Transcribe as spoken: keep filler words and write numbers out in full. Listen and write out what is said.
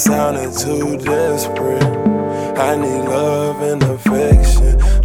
sounding too desperate. I need love and affection.